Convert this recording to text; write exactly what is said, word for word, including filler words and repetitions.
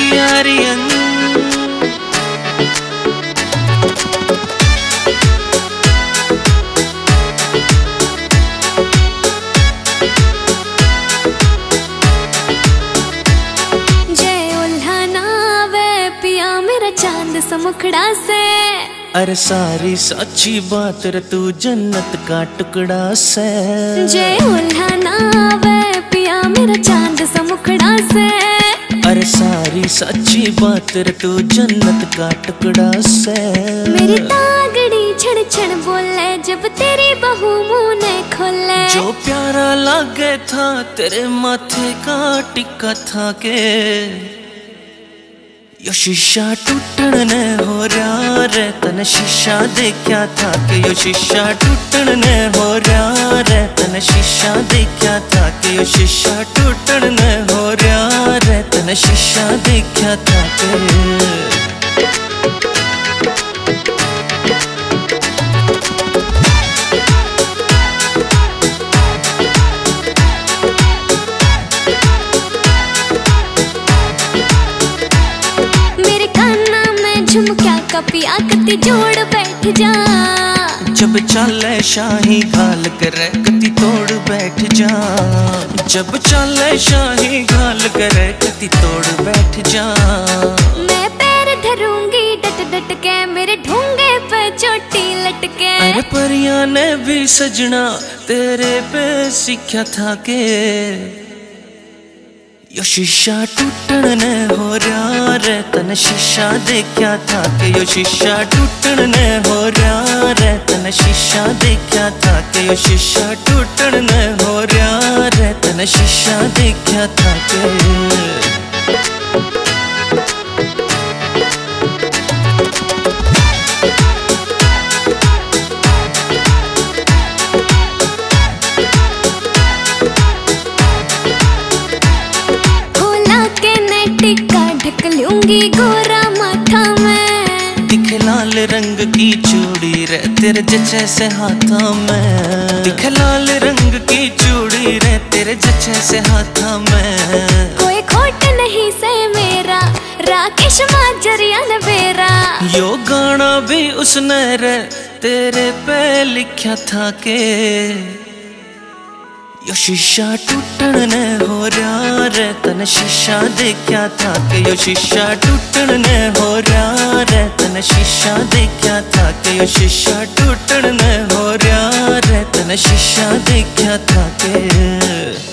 आर्यन। जय उल्हाना वे पिया मेरा चांद समुखड़ा से। अरे सारी सच्ची बात रे तू जन्नत का टुकड़ा से। जय उल्हाना वे पिया मेरा चांद समुखड़ा से। अरे सारी सच्ची बात रे तू जन्नत का टुकड़ा से। मेरी तागड़ी छड़ छड़ बोले जब तेरी बहू मुंह ने खोले। जो प्यारा लागे था तेरे माथे का टिक्का था के यो शीशा टूटन ने हो रहा रे तने शीशा देखा था के यो शीशा टूटन ने हो रहा रे तने शीशा देखा था के यो शीशा टूटन ने हो रहा रे तने शीशा देखा था के। झुमक्या कपिया कति जोड़ बैठ जा। जब चाले शाही घाल करे कति तोड़ बैठ जा। जब चाले शाही घाल करे कति तोड़ बैठ जा। मैं पैर धरूंगी डट डट के मेरे ढूंगे पे चोटी लटके। अरे परियां ने भी सजना तेरे पे सीखा था के यो शीशा टूटन ने हो रहा रे तने शीशा देखा था के यो शीशा टूटन ने हो रहा रे तने शीशा देखा था के यो शीशा टूटन ने हो रहा रे तने शीशा देखा था के। टिक्का ढक लूंगी गोरा माथा में। दिखे लाल रंग की चूड़ी रे तेरे जचे से हाथा में। दिखे लाल रंग की चूड़ी रे तेरे जचे से हाथा में। कोई खोट नहीं से मेरा राकेश माजरिया ने बेरा। यो गाना भी उसने रे तेरे पे लिखा था के यो शीशा टूटन ने हो रहा रे तने शीशा देखा था के यो शीशा टूटन ने हो रहा रे तने शीशा देखा था के यो शीशा टूटन ने हो रहा रे तने शीशा देखा था के।